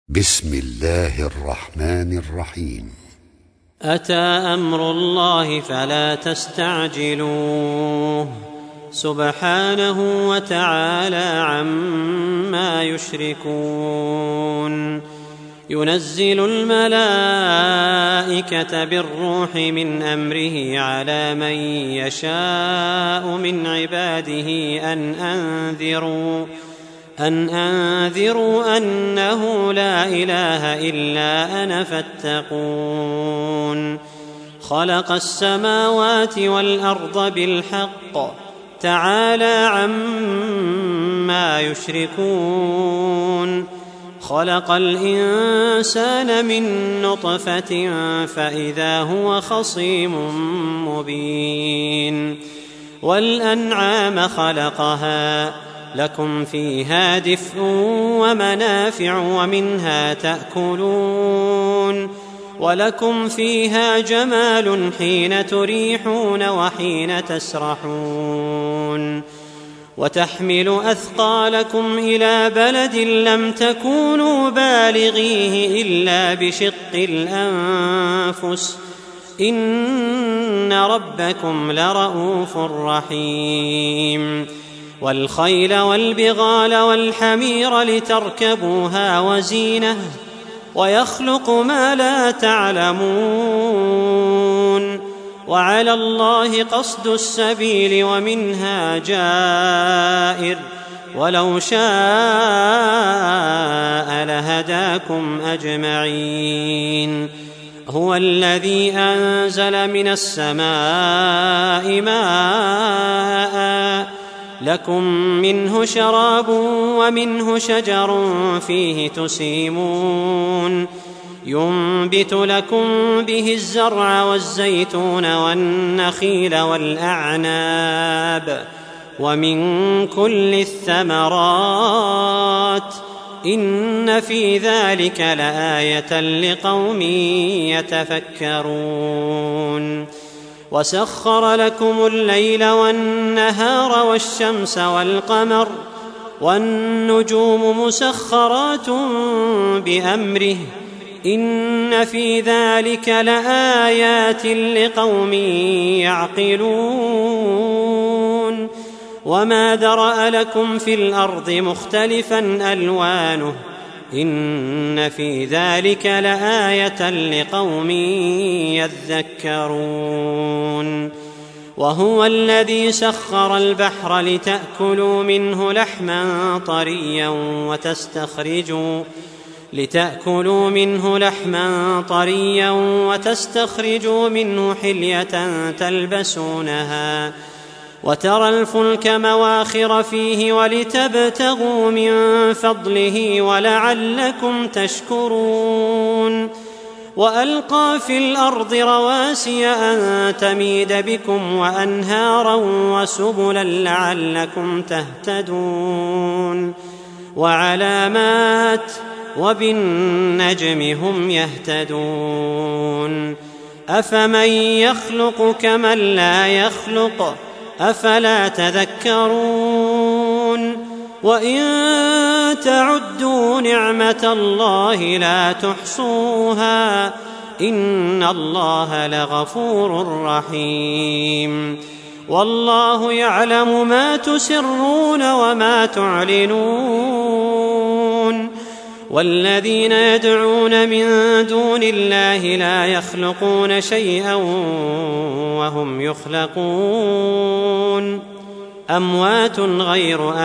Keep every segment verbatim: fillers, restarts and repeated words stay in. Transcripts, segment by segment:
بسم الله الرحمن الرحيم. أتى أمر الله فلا تستعجلوه سبحانه وتعالى عما يشركون. ينزل الملائكة بالروح من أمره على من يشاء من عباده أن أنذروا أن أنذروا أنه لا إله إلا أنا فاتقون. خلق السماوات والأرض بالحق تعالى عما يشركون. خلق الإنسان من نطفة فإذا هو خصيم مبين. والأنعام خلقها لكم فيها دفء ومنافع ومنها تأكلون ولكم فيها جمال حين تريحون وحين تسرحون. وتحمل أثقالكم إلى بلد لم تكونوا بالغيه إلا بشق الأنفس إن ربكم لرءوف رحيم. والخيل والبغال والحمير لتركبوها وزينة ويخلق ما لا تعلمون. وعلى الله قصد السبيل ومنها جائر ولو شاء لهداكم أجمعين. هو الذي أنزل من السماء ماء لكم منه شراب ومنه شجر فيه تسيمون. ينبت لكم به الزرع والزيتون والنخيل والأعناب ومن كل الثمرات إن في ذلك لآية لقوم يتفكرون. وسخر لكم الليل والنهار والشمس والقمر والنجوم مسخرات بأمره إن في ذلك لآيات لقوم يعقلون. وما درأ لكم في الأرض مختلفا ألوانه إن في ذلك لآية لقوم يذكرون. وهو الذي سخر البحر لتأكلوا منه لحما طريا وتستخرجوا لتأكلوا منه لحما طريا وتستخرجوا منه حلية تلبسونها وترى الفلك مواخر فيه ولتبتغوا من فضله ولعلكم تشكرون. وألقى في الأرض رواسي أن تميد بكم وأنهارا وسبلا لعلكم تهتدون. وعلامات وبالنجم هم يهتدون. أفمن يخلق كمن لا يخلق أفلا تذكرون. وإن تعدوا نعمة الله لا تحصوها إن الله لغفور رحيم. والله يعلم ما تسرون وما تعلنون. والذين يدعون من دون الله لا يخلقون شيئا وهم يخلقون. أموات غير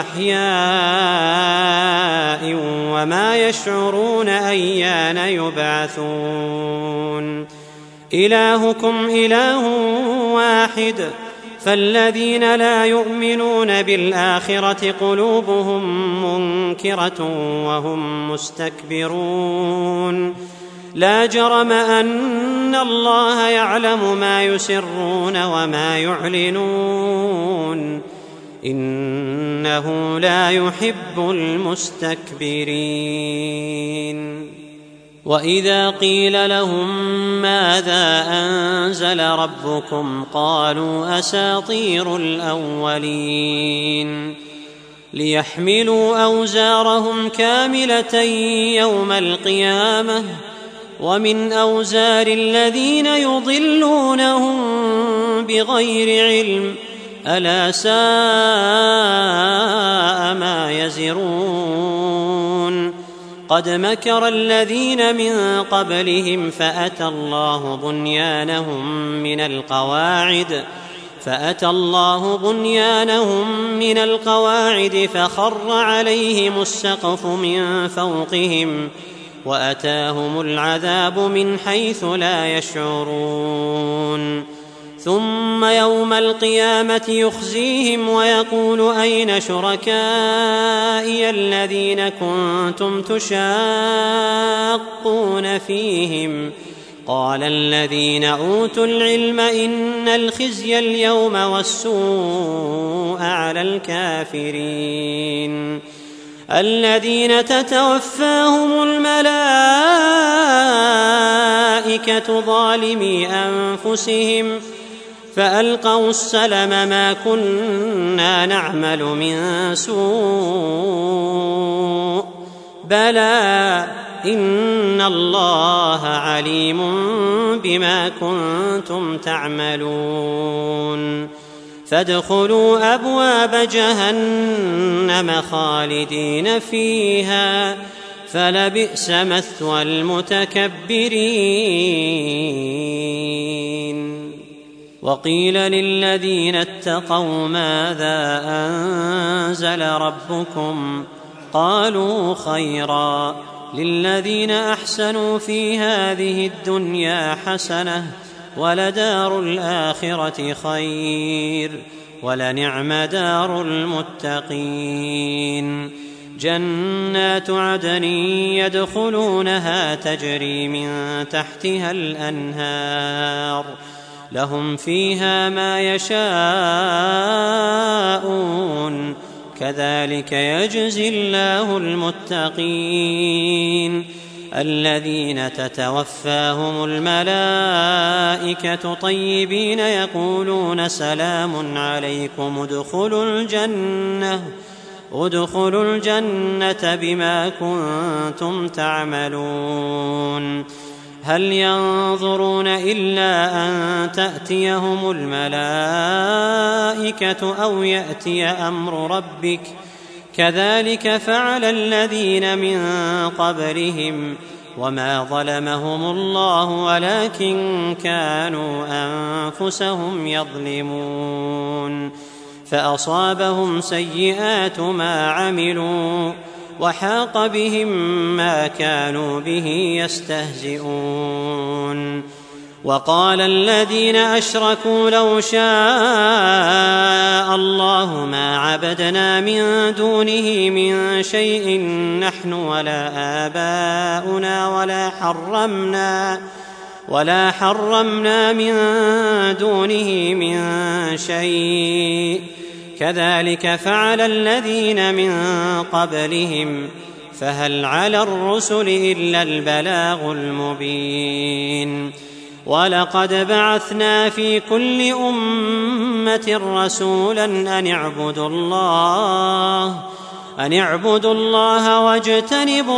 أحياء وما يشعرون أيان يبعثون. إلهكم إله واحد فالذين لا يؤمنون بالآخرة قلوبهم منكرة وهم مستكبرون. لا جرم أن الله يعلم ما يسرون وما يعلنون إنه لا يحب المستكبرين. وإذا قيل لهم ماذا أنزل ربكم قالوا أساطير الأولين. ليحملوا أوزارهم كاملة يوم القيامة ومن أوزار الذين يضلونهم بغير علم ألا ساء ما يزرون قد مكر الذين من قبلهم فأتى الله بنيانهم من القواعد فأتى الله بنيانهم من القواعد فخر عليهم السقف من فوقهم وأتاهم العذاب من حيث لا يشعرون ثم يوم القيامة يخزيهم ويقول أين شركائي الذين كنتم تشاقون فيهم قال الذين أوتوا العلم إن الخزي اليوم والسوء على الكافرين الذين تتوفاهم الملائكة ظالمي أنفسهم فألقوا السلم ما كنا نعمل من سوء بلى إن الله عليم بما كنتم تعملون فادخلوا أبواب جهنم خالدين فيها فلبئس مثوى المتكبرين وقيل للذين اتقوا ماذا أنزل ربكم قالوا خيرا للذين أحسنوا في هذه الدنيا حسنة ولدار الآخرة خير ولنعم دار المتقين جنات عدن يدخلونها تجري من تحتها الأنهار لهم فيها ما يشاءون كذلك يجزي الله المتقين الذين تتوفاهم الملائكة طيبين يقولون سلام عليكم ادخلوا الجنة ادخلوا الجنة بما كنتم تعملون هل ينظرون إلا أن تأتيهم الملائكة أو يأتي أمر ربك كذلك فعل الذين من قبلهم وما ظلمهم الله ولكن كانوا أنفسهم يظلمون فأصابهم سيئات ما عملوا وحاق بهم ما كانوا به يستهزئون وقال الذين أشركوا لو شاء الله ما عبدنا من دونه من شيء نحن ولا آباؤنا ولا حرمنا ولا حرمنا من دونه من شيء كذلك فعل الذين من قبلهم فهل على الرسل إلا البلاغ المبين ولقد بعثنا في كل أمة رسولا أن اعبدوا الله أن اعبدوا الله واجتنبوا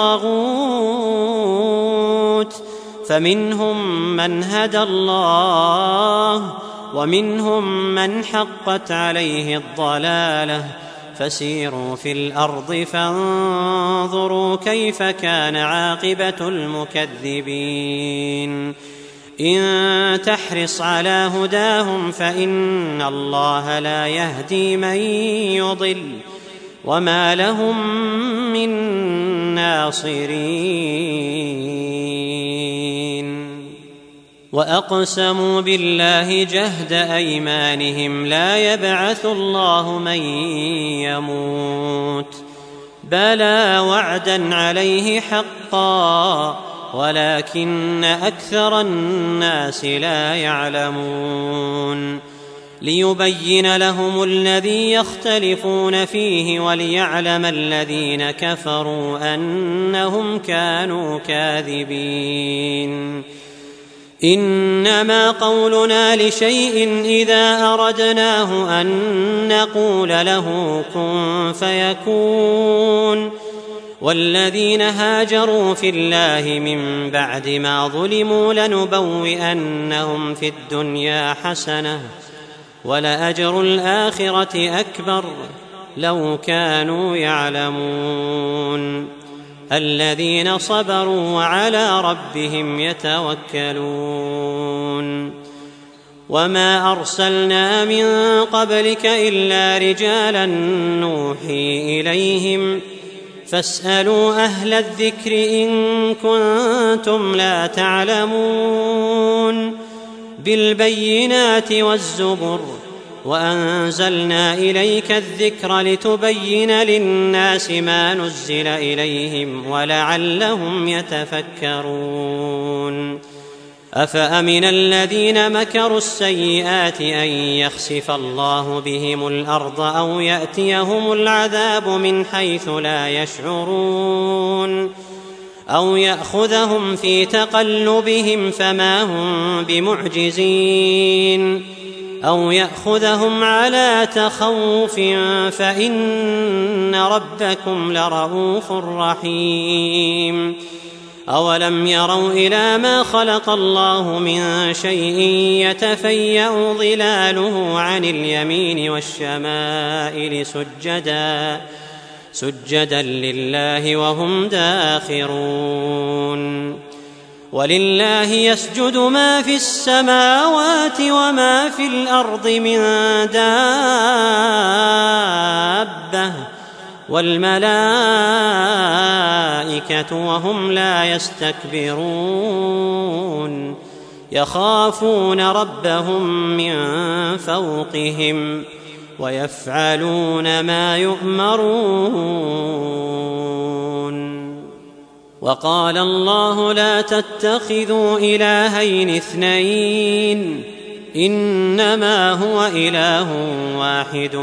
الطاغوت فمنهم من هدى الله ومنهم من حقت عليه الضلالة فسيروا في الأرض فانظروا كيف كان عاقبة المكذبين إن تحرص على هداهم فإن الله لا يهدي من يضل وما لهم من ناصرين وأقسموا بالله جهد أيمانهم لا يبعث الله من يموت بلى وعدا عليه حقا ولكن أكثر الناس لا يعلمون ليبين لهم الذي يختلفون فيه وليعلم الذين كفروا أنهم كانوا كاذبين إنما قولنا لشيء إذا أردناه أن نقول له كن فيكون. والذين هاجروا في الله من بعد ما ظلموا لنبوئنهم في الدنيا حسنة ولأجر الآخرة أكبر لو كانوا يعلمون. الذين صبروا وعلى ربهم يتوكلون. وما أرسلنا من قبلك إلا رجالا نوحي إليهم فاسألوا أهل الذكر إن كنتم لا تعلمون. بالبينات والزبر وأنزلنا إليك الذكر لتبين للناس ما نزل إليهم ولعلهم يتفكرون. أفأمن الذين مكروا السيئات أن يخسف الله بهم الأرض أو يأتيهم العذاب من حيث لا يشعرون أو يأخذهم في تقلبهم فما هم بمعجزين أو يأخذهم على تخوف فإن ربكم لرءوف رحيم. أولم يروا إلى ما خلق الله من شيء يتفيأ ظلاله عن اليمين والشمائل سجدا سجدا لله وهم داخرون. ولله يسجد ما في السماوات وما في الأرض من دابة والملائكة وهم لا يستكبرون يخافون ربهم من فوقهم ويفعلون ما يؤمرون. وقال الله لا تتخذوا إلهين اثنين إنما هو إله واحد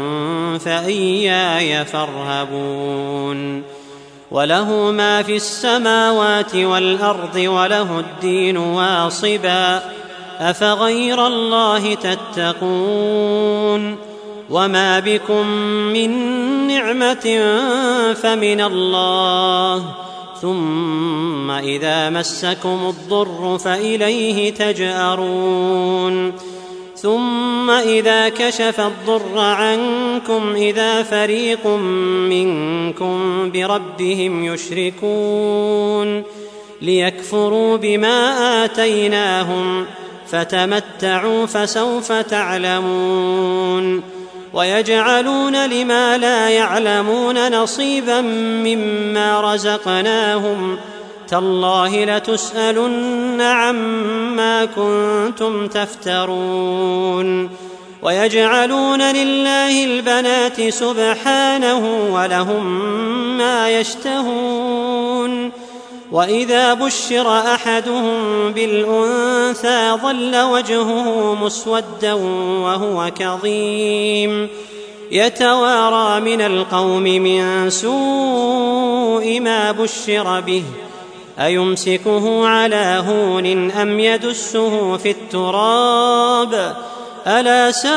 فإياي فارهبون. وله ما في السماوات والأرض وله الدين واصبا أفغير الله تتقون. وما بكم من نعمة فمن الله ثم إذا مسكم الضر فإليه تجأرون. ثم إذا كشف الضر عنكم إذا فريق منكم بربهم يشركون ليكفروا بما آتيناهم فتمتعوا فسوف تعلمون. ويجعلون لما لا يعلمون نصيبا مما رزقناهم تالله لتسألن عما كنتم تفترون. ويجعلون لله البنات سبحانه ولهم ما يشتهون. وإذا بشر أحدهم بالأنثى ظل وجهه مسودا وهو كظيم يتوارى من القوم من سوء ما بشر به أيمسكه على هون أم يدسه في التراب ألا ساء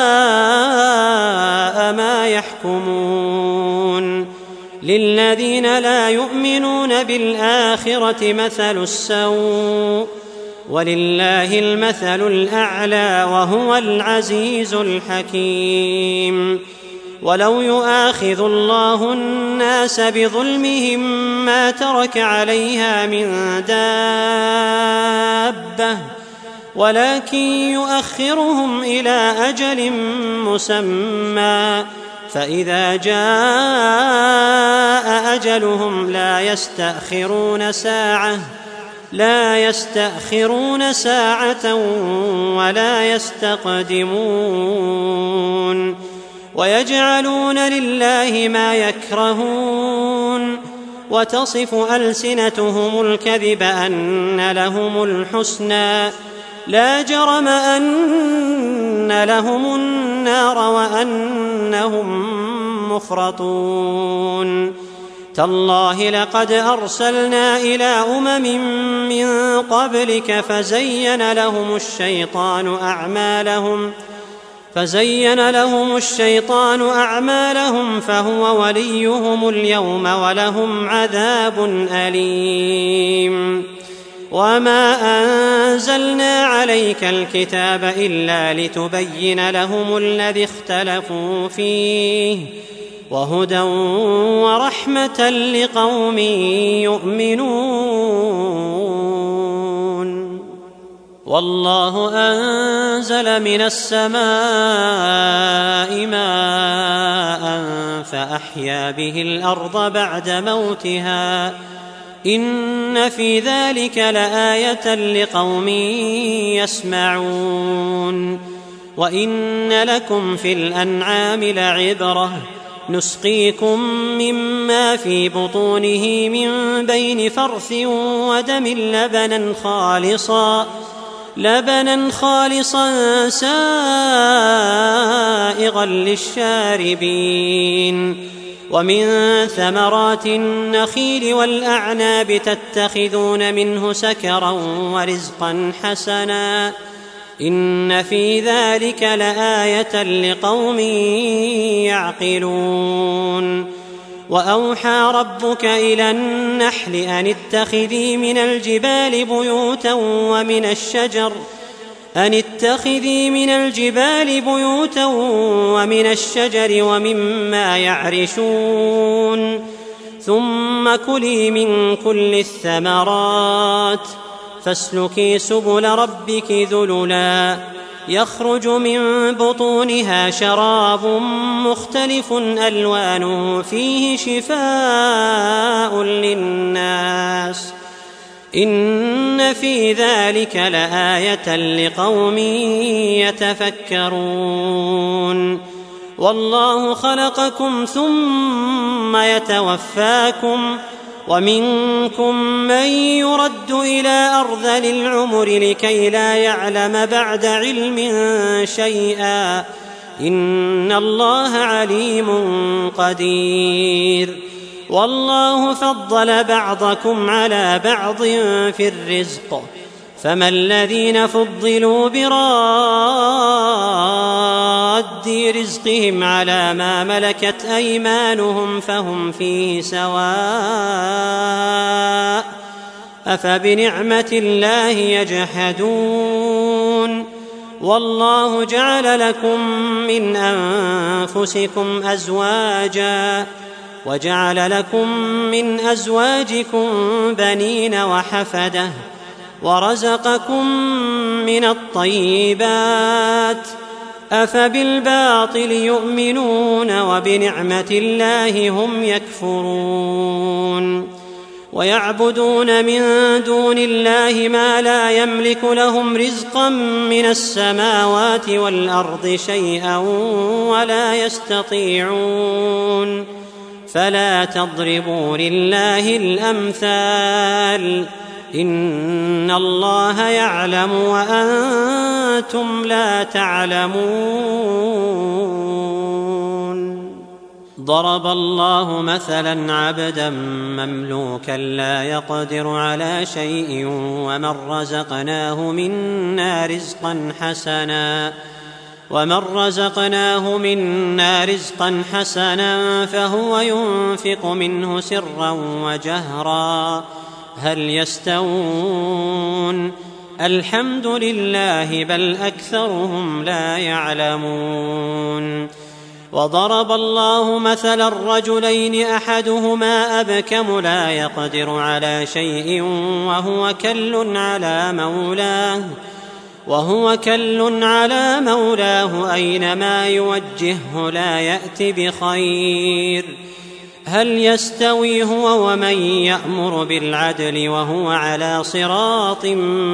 ما يحكمون. للذين لا يؤمنون بالآخرة مثل السوء ولله المثل الأعلى وهو العزيز الحكيم. ولو يؤاخذ الله الناس بظلمهم ما ترك عليها من دابة ولكن يؤخرهم إلى أجل مسمى فإذا جاء أجلهم لا يستأخرون ساعة لا يستأخرون ساعة ولا يستقدمون. ويجعلون لله ما يكرهون وتصف ألسنتهم الكذب أن لهم الحسنى لا جرم أن لهم النار وأنهم مفرطون. تالله لقد أرسلنا إلى أمم من قبلك فزين لهم الشيطان أعمالهم فزين لهم الشيطان أعمالهم فهو وليهم اليوم ولهم عذاب أليم. وما أنزلنا عليك الكتاب إلا لتبين لهم الذي اختلفوا فيه وهدى ورحمة لقوم يؤمنون. والله أنزل من السماء ماء فأحيا به الأرض بعد موتها إن في ذلك لآية لقوم يسمعون. وإن لكم في الأنعام لعبرة نسقيكم مما في بطونه من بين فرث ودم لبنا خالصا لبنا خالصا سائغا للشاربين. ومن ثمرات النخيل والأعناب تتخذون منه سكرا ورزقا حسنا إن في ذلك لآية لقوم يعقلون. وأوحى ربك إلى النحل أن اتخذي من الجبال بيوتا ومن الشجر أن اتخذي من الجبال بيوتا ومن الشجر ومما يعرشون ثم كلي من كل الثمرات فاسلكي سبل ربك ذللا يخرج من بطونها شراب مختلف ألوانه فيه شفاء للناس إن في ذلك لآية لقوم يتفكرون. والله خلقكم ثم يتوفاكم ومنكم من يرد إلى أرذل العمر لكي لا يعلم بعد علم شيئا إن الله عليم قدير. والله فضل بعضكم على بعض في الرزق فما الذين فضلوا براد رزقهم على ما ملكت أيمانهم فهم فيه سواء أفبنعمة الله يجحدون. والله جعل لكم من أنفسكم أزواجا وجعل لكم من أزواجكم بنين وحفدة ورزقكم من الطيبات أفبالباطل يؤمنون وبنعمة الله هم يكفرون. ويعبدون من دون الله ما لا يملك لهم رزقا من السماوات والأرض شيئا ولا يستطيعون فلا تضربوا لله الأمثال إن الله يعلم وأنتم لا تعلمون. ضرب الله مثلا عبدا مملوكا لا يقدر على شيء ومن رزقناه منا رزقا حسنا ومن رزقناه منا رزقا حسنا فهو ينفق منه سرا وجهرا هل يستوون الحمد لله بل أكثرهم لا يعلمون. وضرب الله مثلا الرجلين أحدهما أبكم لا يقدر على شيء وهو كل على مولاه وهو كل على مولاه أينما يوجهه لا يأت بخير هل يستوي هو ومن يأمر بالعدل وهو على صراط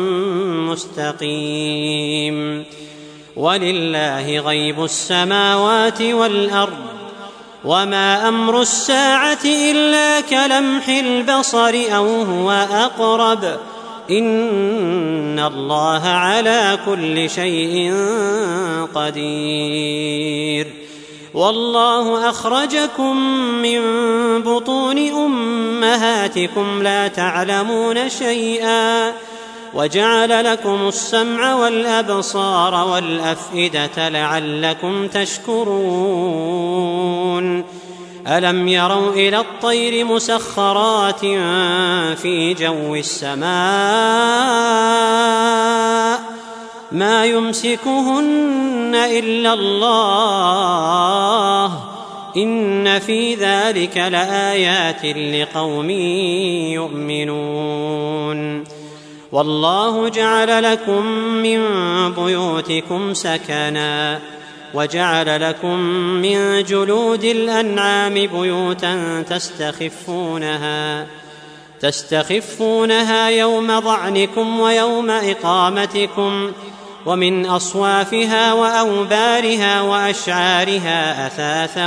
مستقيم. ولله غيب السماوات والأرض وما أمر الساعة إلا كلمح البصر أو هو أقرب إن الله على كل شيء قدير. والله أخرجكم من بطون أمهاتكم لا تعلمون شيئا وجعل لكم السمع والأبصار والأفئدة لعلكم تشكرون ألم يروا إلى الطير مسخرات في جو السماء ما يمسكهن إلا الله إن في ذلك لآيات لقوم يؤمنون والله جعل لكم من بيوتكم سكنا وجعل لكم من جلود الأنعام بيوتا تستخفونها تستخفونها يوم ظعنكم ويوم إقامتكم ومن أصوافها وأوبارها وأشعارها أثاثا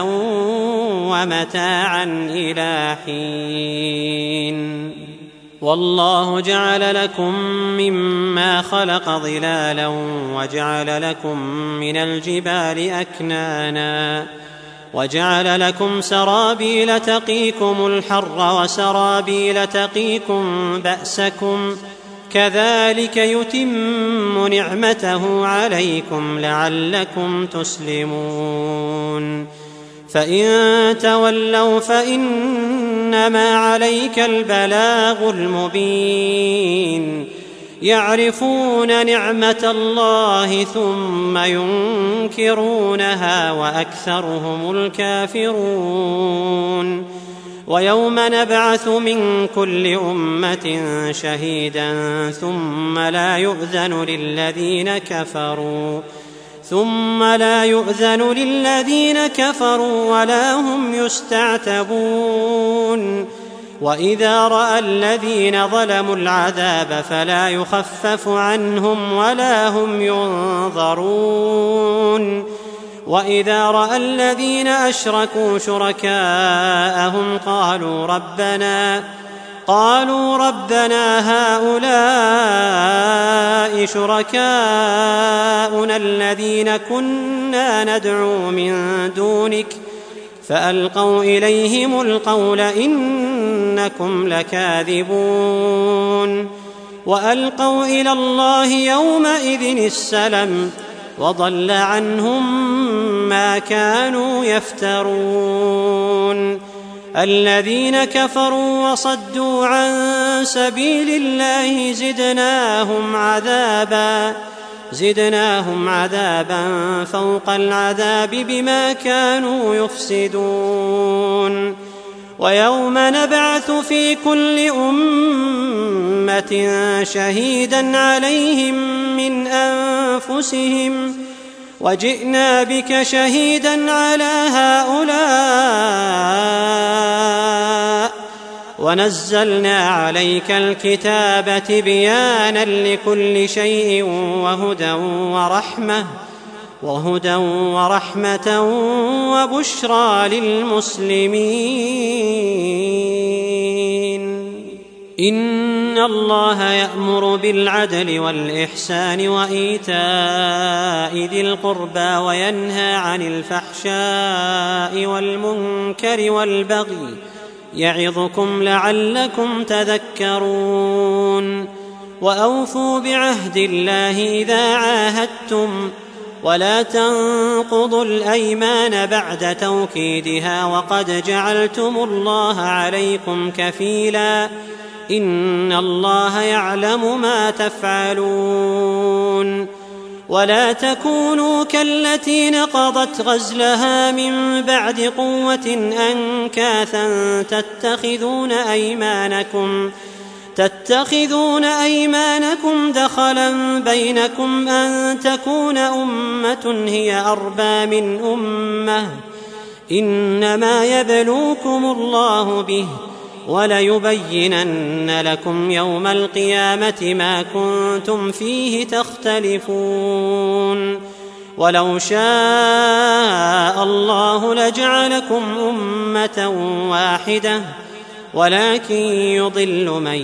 ومتاعا إلى حين والله جعل لكم مما خلق ظلالا وجعل لكم من الجبال أكنانا وجعل لكم سرابيل تقيكم الحر وسرابيل تقيكم بأسكم كذلك يتم نعمته عليكم لعلكم تسلمون فإن تولوا فإنما عليك البلاغ المبين يعرفون نعمة الله ثم ينكرونها وأكثرهم الكافرون ويوم نبعث من كل أمة شهيدا ثم لا يؤذن للذين كفروا ثم لا يؤذن للذين كفروا ولا هم يستعتبون وإذا رأى الذين ظلموا العذاب فلا يخفف عنهم ولا هم ينظرون وإذا رأى الذين أشركوا شركاءهم قالوا ربنا قالوا ربنا هؤلاء شركاؤنا الذين كنا ندعو من دونك فألقوا إليهم القول إنكم لكاذبون وألقوا إلى الله يومئذ السلم وضل عنهم ما كانوا يفترون الذين كفروا وصدوا عن سبيل الله زدناهم عذابا زدناهم عذابا فوق العذاب بما كانوا يفسدون ويوم نبعث في كل أمة شهيدا عليهم من أنفسهم وجئنا بك شهيدا على هؤلاء ونزلنا عليك الكتاب تبيانا لكل شيء وهدى ورحمة وهدى ورحمة وبشرى للمسلمين إن الله يأمر بالعدل والإحسان وإيتاء ذي القربى وينهى عن الفحشاء والمنكر والبغي يعظكم لعلكم تذكرون وأوفوا بعهد الله إذا عاهدتم ولا تنقضوا الأيمان بعد توكيدها وقد جعلتم الله عليكم كفيلا إن الله يعلم ما تفعلون ولا تكونوا كالتي نقضت غزلها من بعد قوة أنكاثا تتخذون أيمانكم تتخذون أيمانكم دخلا بينكم أن تكون أمة هي أربى من أمة إنما يبلوكم الله به وليبينن لكم يوم القيامة ما كنتم فيه تختلفون ولو شاء الله لجعلكم أمة واحدة ولكن يضل من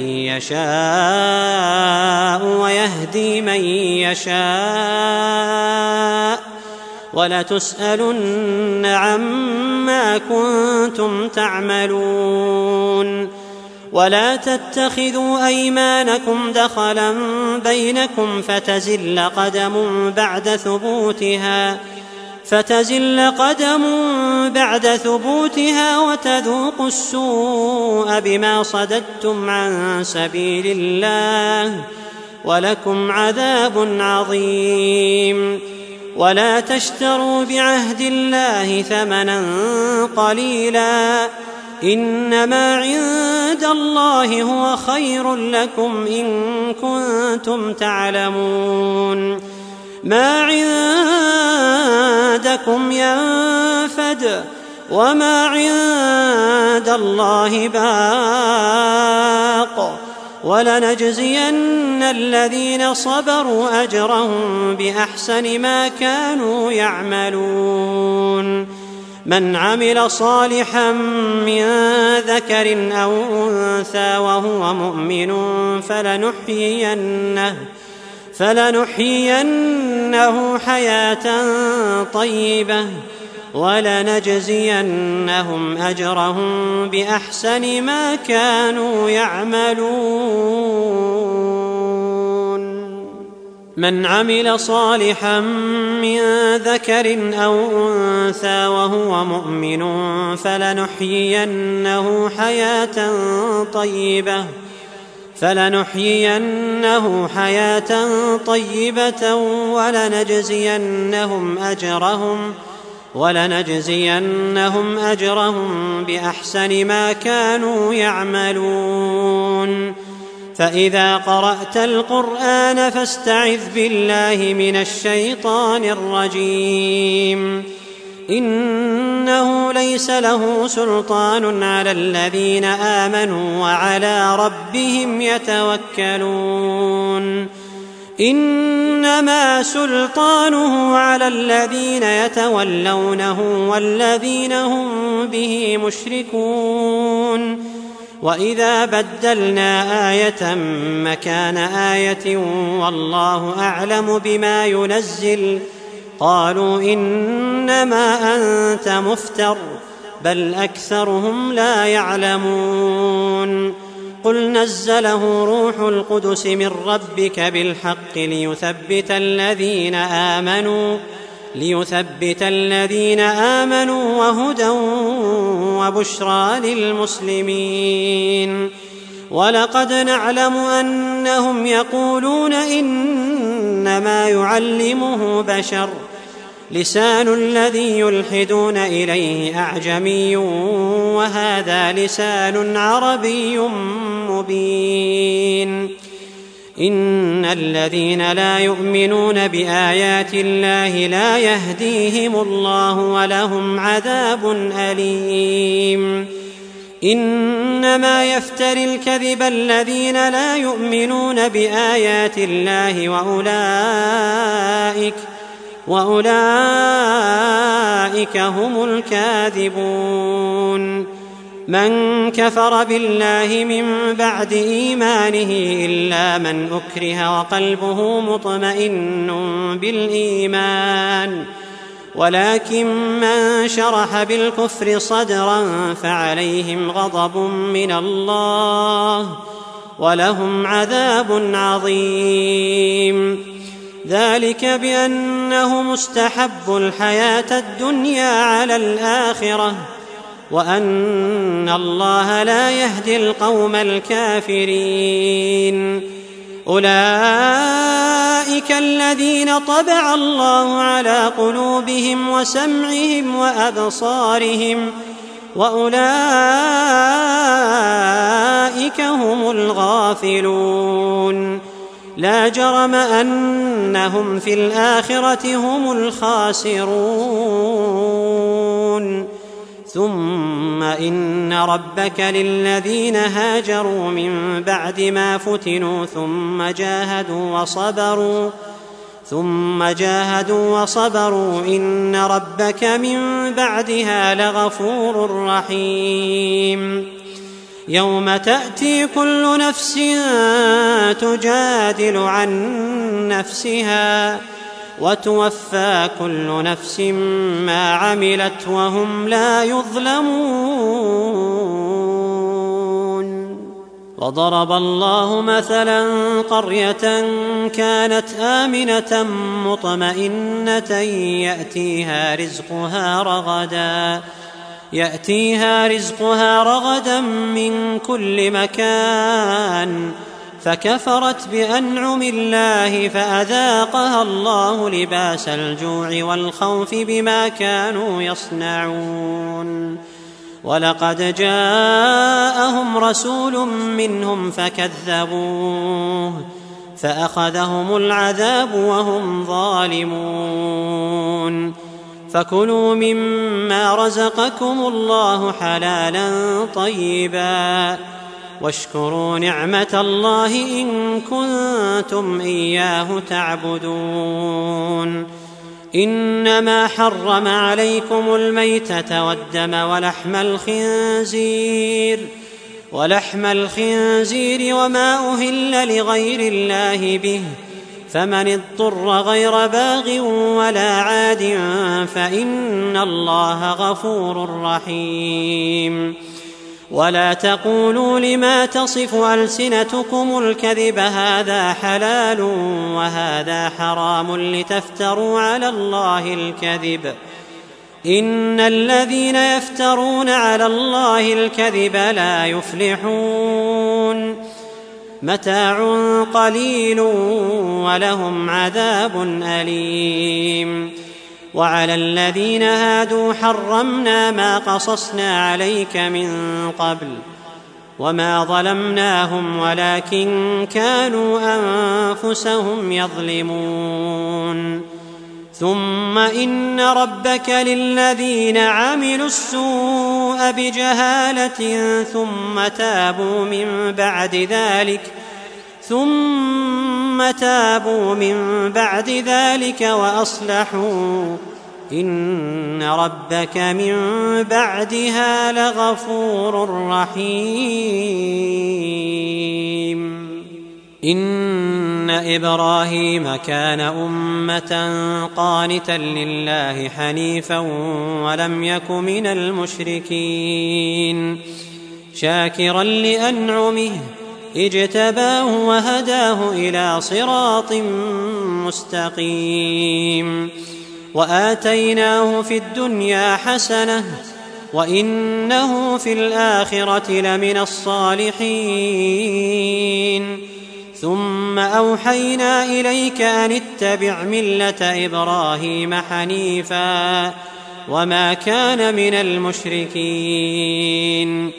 يشاء ويهدي من يشاء ولتسألن عما كنتم تعملون ولا تتخذوا أيمانكم دخلا بينكم فتزل قدم بعد ثبوتها فتزل قدم بعد ثبوتها وتذوقوا السوء بما صددتم عن سبيل الله ولكم عذاب عظيم ولا تشتروا بعهد الله ثمنا قليلا إنما عند الله هو خير لكم إن كنتم تعلمون ما عندكم ينفد وما عند الله باق ولنجزين الذين صبروا أجرهم بأحسن ما كانوا يعملون من عمل صالحا من ذكر أو أنثى وهو مؤمن فلنحيينه فلنحيينه حياة طيبة ولنجزينهم أجرهم بأحسن ما كانوا يعملون من عمل صالحا من ذكر أو أنثى وهو مؤمن فلنحيينه حياة طيبة فلنحيينه حياة طيبة ولنجزينهم أجرهم ولنجزينهم أجرهم بأحسن ما كانوا يعملون فإذا قرأت القرآن فاستعذ بالله من الشيطان الرجيم إنه ليس له سلطان على الذين آمنوا وعلى ربهم يتوكلون إنما سلطانه على الذين يتولونه والذين هم به مشركون وإذا بدلنا آية مكان آية والله أعلم بما ينزل قالوا إنما أنت مفتر بل أكثرهم لا يعلمون قل نزله روح القدس من ربك بالحق ليثبت الذين آمنوا ليثبت الذين آمنوا وهدى وبشرى للمسلمين ولقد نعلم أنهم يقولون إنما يعلمه بشر لسان الذي يلحدون إليه أعجمي وهذا لسان عربي مبين إن الذين لا يؤمنون بآيات الله لا يهديهم الله ولهم عذاب أليم إنما يفتري الكذب الذين لا يؤمنون بآيات الله وأولئك وأولئك هم الكاذبون من كفر بالله من بعد إيمانه إلا من أكره وقلبه مطمئن بالإيمان ولكن من شرح بالكفر صدرا فعليهم غضب من الله ولهم عذاب عظيم ذلك بأنه مستحب الحياة الدنيا على الآخرة وأن الله لا يهدي القوم الكافرين أولئك الذين طبع الله على قلوبهم وسمعهم وأبصارهم وأولئك هم الغافلون لا جرم أنهم في الآخرة هم الخاسرون ثم إن ربك للذين هاجروا من بعد ما فتنوا ثم جاهدوا وصبروا ثم جاهدوا وصبروا إن ربك من بعدها لغفور رحيم يوم تأتي كل نفس تجادل عن نفسها وتوفى كل نفس ما عملت وهم لا يظلمون. وضرب الله مثلا قرية كانت آمنة مطمئنة يأتيها رزقها رغدا يأتيها رزقها رغدا من كل مكان فكفرت بأنعم الله فأذاقها الله لباس الجوع والخوف بما كانوا يصنعون. ولقد جاءهم رسول منهم فكذبوه فأخذهم العذاب وهم ظالمون. فكلوا مما رزقكم الله حلالا طيبا واشكروا نعمة الله إن كنتم إياه تعبدون. إنما حرم عليكم الميتة والدم ولحم الخنزير ولحم الخنزير وما أهل لغير الله به فمن اضطر غير باغ ولا عاد فإن الله غفور رحيم. ولا تقولوا لما تصف ألسنتكم الكذب هذا حلال وهذا حرام لتفتروا على الله الكذب إن الذين يفترون على الله الكذب لا يفلحون. متاع قليل ولهم عذاب أليم. وعلى الذين هادوا حرمنا ما قصصنا عليك من قبل وما ظلمناهم ولكن كانوا أنفسهم يظلمون. ثم إن ربك للذين عملوا السوء بجهالة ثم تابوا من بعد ذلك ثم تابوا من بعد ذلك وأصلحوا إن ربك من بعدها لغفور رحيم. إن إبراهيم كان أمة قانتا لله حنيفا ولم يك من المشركين شاكرا لأنعمه اجتباه وهداه إلى صراط مستقيم. وآتيناه في الدنيا حسنة وإنه في الآخرة لمن الصالحين. ثم أوحينا إليك أن اتبع ملة إبراهيم حنيفا وما كان من المشركين.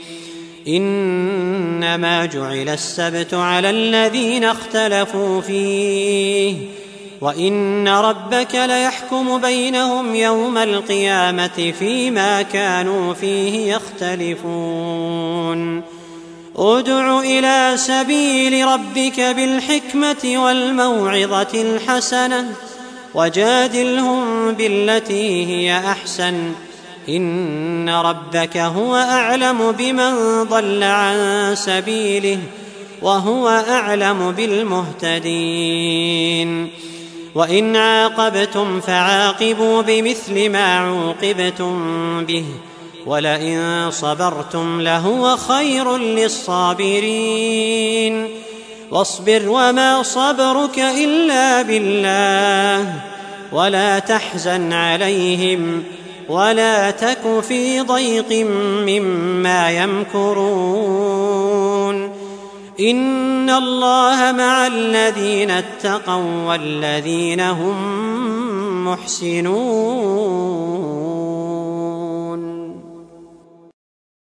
إنما جعل السبت على الذين اختلفوا فيه وإن ربك ليحكم بينهم يوم القيامة فيما كانوا فيه يختلفون. ادع إلى سبيل ربك بالحكمة والموعظة الحسنة وجادلهم بالتي هي أحسن إن ربك هو أعلم بمن ضل عن سبيله وهو أعلم بالمهتدين. وإن عاقبتم فعاقبوا بمثل ما عوقبتم به ولئن صبرتم لهو خير للصابرين. واصبر وما صبرك إلا بالله ولا تحزن عليهم ولا تك في ضيق مما يمكرون. إن الله مع الذين اتقوا والذين هم محسنون.